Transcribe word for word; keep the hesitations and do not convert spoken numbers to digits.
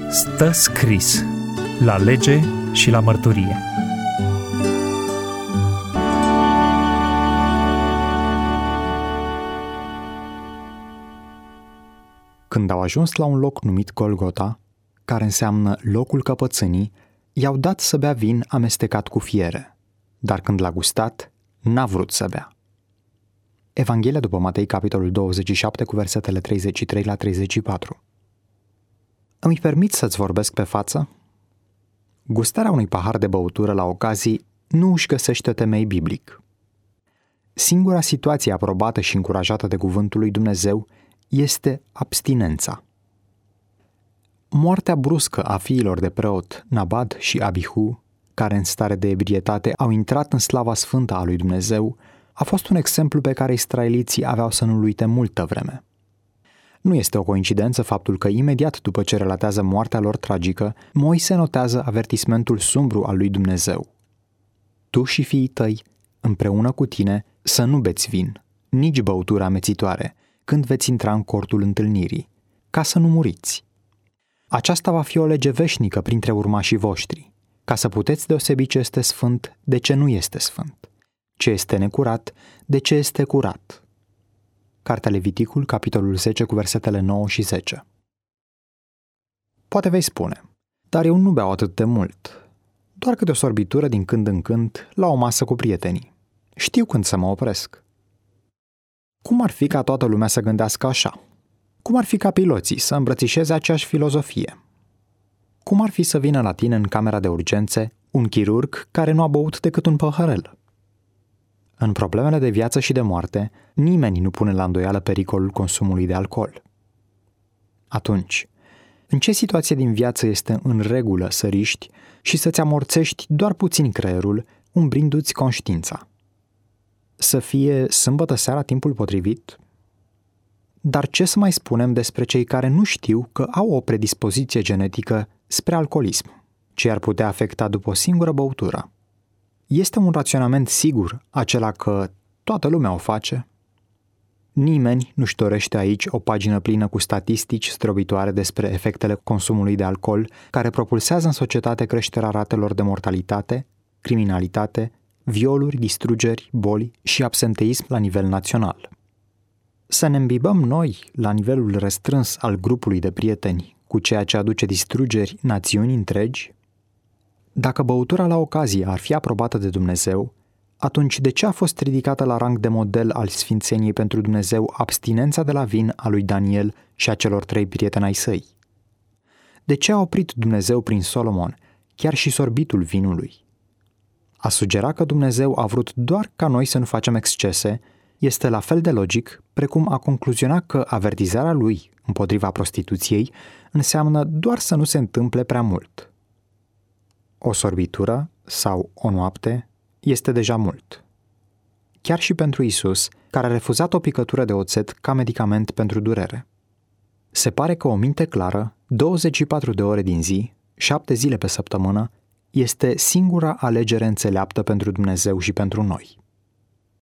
Stă scris la lege și la mărturie. Când au ajuns la un loc numit Golgota, care înseamnă locul căpățânii, i-au dat să bea vin amestecat cu fiere, dar când l-a gustat, n-a vrut să bea. Evanghelia după Matei, capitolul douăzeci și șapte, cu versetele treizeci și trei la treizeci și patru. Îmi permit să-ți vorbesc pe față? Gustarea unui pahar de băutură la ocazii nu își găsește temei biblic. Singura situație aprobată și încurajată de cuvântul lui Dumnezeu este abstinența. Moartea bruscă a fiilor de preot Nabad și Abihu, care în stare de ebrietate au intrat în slava sfântă a lui Dumnezeu, a fost un exemplu pe care israeliții aveau să nu-l uite multă vreme. Nu este o coincidență faptul că imediat după ce relatează moartea lor tragică, Moise notează avertismentul sumbru al lui Dumnezeu. Tu și fiii tăi, împreună cu tine, să nu beți vin, nici băutură amețitoare, când veți intra în cortul întâlnirii, ca să nu muriți. Aceasta va fi o lege veșnică printre urmașii voștri, ca să puteți deosebi ce este sfânt de ce nu este sfânt, ce este necurat de ce este curat. Cartea Leviticul, capitolul zece, cu versetele nouă și zece. Poate vei spune, dar eu nu beau atât de mult, doar câte o sorbitură din când în când la o masă cu prietenii. Știu când să mă opresc. Cum ar fi ca toată lumea să gândească așa? Cum ar fi ca piloții să îmbrățișeze aceeași filozofie? Cum ar fi să vină la tine în camera de urgențe un chirurg care nu a băut decât un păhărel? În problemele de viață și de moarte, nimeni nu pune la îndoială pericolul consumului de alcool. Atunci, în ce situație din viață este în regulă să riști și să-ți amorțești doar puțin creierul, umbrindu-ți conștiința? Să fie sâmbătă seara timpul potrivit? Dar ce să mai spunem despre cei care nu știu că au o predispoziție genetică spre alcoolism, ce ar putea afecta după o singură băutură? Este un raționament sigur acela că toată lumea o face? Nimeni nu-și dorește aici o pagină plină cu statistici zdrobitoare despre efectele consumului de alcool care propulsează în societate creșterea ratelor de mortalitate, criminalitate, violuri, distrugeri, boli și absenteism la nivel național. Să ne îmbibăm noi, la nivelul restrâns al grupului de prieteni, cu ceea ce aduce distrugeri națiuni întregi? Dacă băutura la ocazie ar fi aprobată de Dumnezeu, atunci de ce a fost ridicată la rang de model al sfințeniei pentru Dumnezeu abstinența de la vin a lui Daniel și a celor trei prieteni ai săi? De ce a oprit Dumnezeu prin Solomon chiar și sorbitul vinului? A sugera că Dumnezeu a vrut doar ca noi să nu facem excese este la fel de logic precum a concluziona că avertizarea lui împotriva prostituției înseamnă doar să nu se întâmple prea mult. O sorbitură sau o noapte este deja mult. Chiar și pentru Isus, care a refuzat o picătură de oțet ca medicament pentru durere. Se pare că o minte clară, douăzeci și patru de ore din zi, șapte zile pe săptămână, este singura alegere înțeleaptă pentru Dumnezeu și pentru noi.